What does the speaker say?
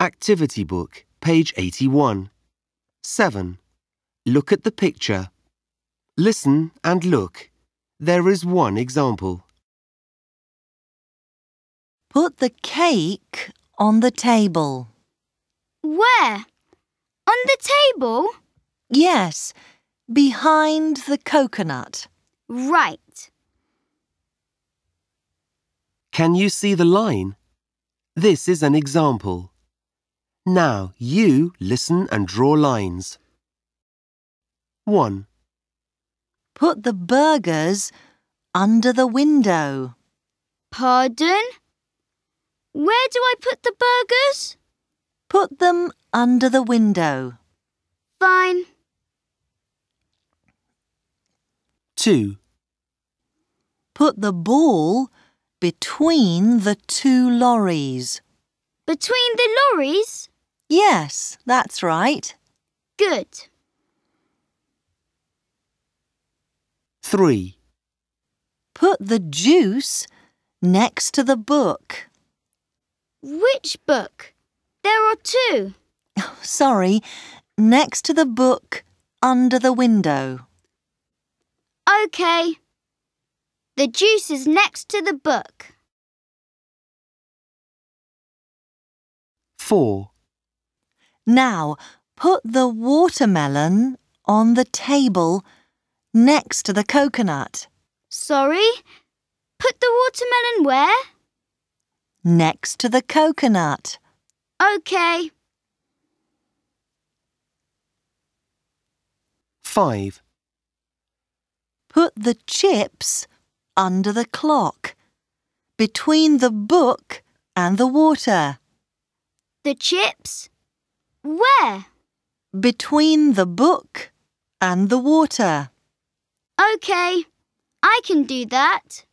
Activity book, page 81. 7. Look at the picture. Listen and look. There is one example. Put the cake on the table. Where? On the table? Yes, behind the coconut. Right. Can you see the line? This is an example. Now you listen and draw lines. 1. Put the burgers under the window. Pardon? Where do I put the burgers? Put them under the window. Fine. 2. Put the ball between the two lorries. Between the lorries? Yes, that's right. Good. 3. Put the juice next to the book. Which book? There are two. Sorry, next to the book under the window. OK. The juice is next to the book. 4. Now, put the watermelon on the table next to the coconut. Sorry? Put the watermelon where? Next to the coconut. OK. 5. Put the chips under the clock, between the book and the water. The chips? Where? Between the book and the water. OK. I can do that.